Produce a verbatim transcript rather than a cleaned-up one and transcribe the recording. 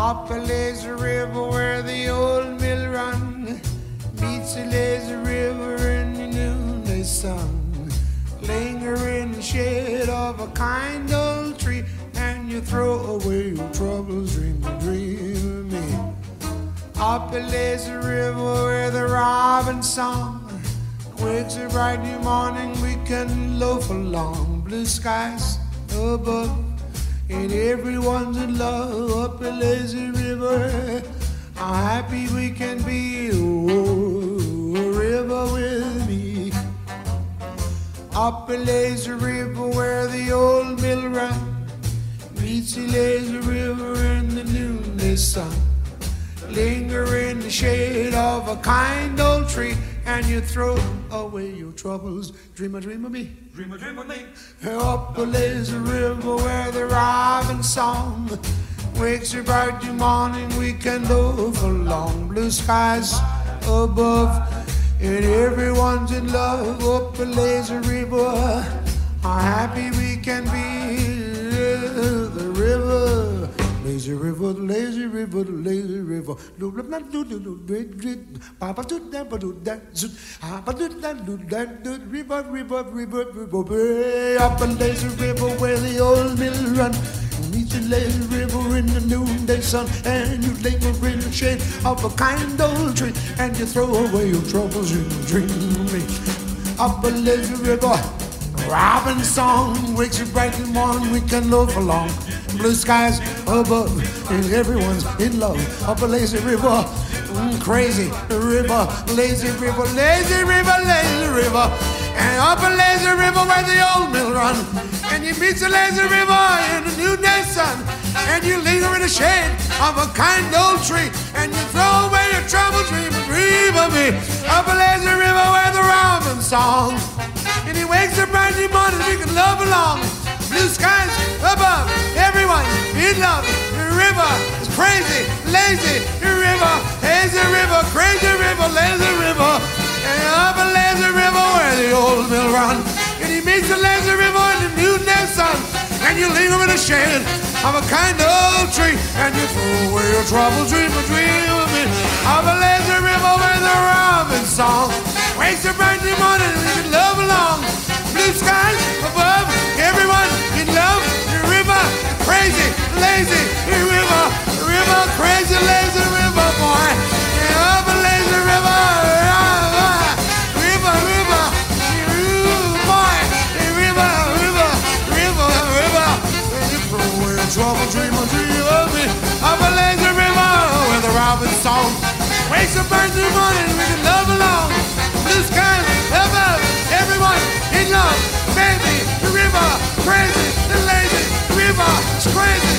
Up a lazy river where the old mill run meets the lazy river in the noonday sun. Linger in the shade of a kind old tree, and you throw away your troubles, dream a dream of me. Up a lazy river where the robin song wakes a bright new morning, we can loaf along. Blue skies above, and everyone's in love. Up a lazy river, how happy we can be. Oh, a river with me. Up a lazy river where the old mill run meets the lazy river in the noonday sun. Linger in the shade of a kind old tree, and you throw away your troubles. Dream a dream of me. Dream a dream of me. Up a lazy river where the robin song wakes a bright new morning, we can loaf along. Blue skies above, and everyone's in love. Up a lazy river, how happy we can be. The river, lazy river, the lazy river, the lazy river. Do do do do do do Papa do that, but do that, Papa do that, do that, do river, river, river, river. Up a lazy river where the old mill run meets the lazy river in the noonday sun, and you linger in the shade of a kind old tree, and you throw away your troubles and dream of me. Up a lazy river, robin song wakes you bright in the morning, we can loaf along. Blue skies above, and everyone's in love. Up a lazy river, mm, crazy river, lazy river, lazy river, lazy river. And up a lazy river where the old mill run, and you meet the lazy river in the noonday sun, and you linger in the shade of a kind old tree, and you throw away your troubles, dream and dream of me. Up a lazy river where the robin song, and he wakes up bright in the morning, we can love along. Blue skies above, everyone in love. The river is crazy, lazy. The river, lazy river, crazy river, lazy river. And up a lazy river where the old mill run, and he meets the lazy river in the noonday sun, and you leave him in the shade of a kind old tree, and you throw away your troubles, dream a dream of me. Up a lazy river where the robin song wakes up bright in the morning, and you can love along. Blue skies above, everyone in love. The river, crazy, lazy. The river, the river, crazy, lazy river, boy. And up a lazy river, river, river, boy. The river, river, river, river. And you throw away a trouble, dream a dream of me. Up a lazy river where the robin song wakes up early in the morning, we can love along. Blue skies above, everyone in love, baby, the river, crazy, the lazy, the river, it's crazy.